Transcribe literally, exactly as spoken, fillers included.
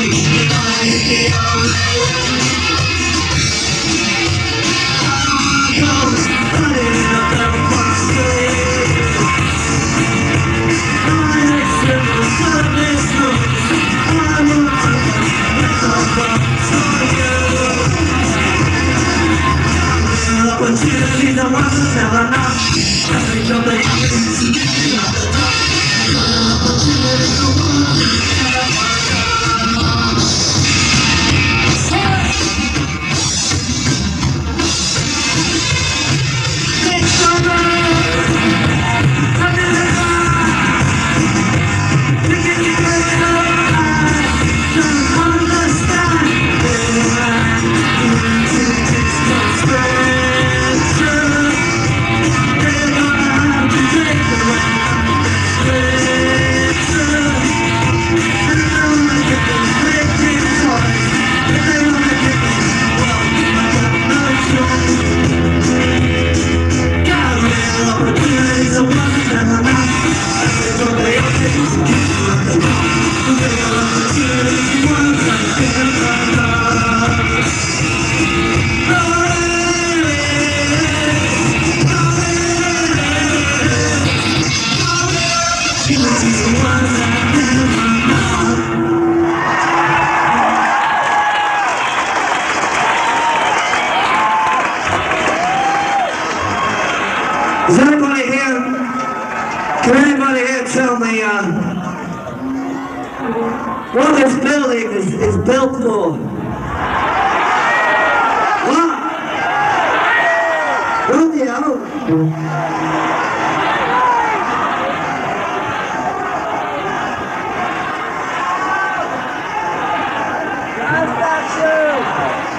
Opportunities I wasn't never enough. Every job they give me is giving up the top. Opportunities I wasn't Is anybody here, can anybody here tell me uh, what this building is, is built for? What? What do you know?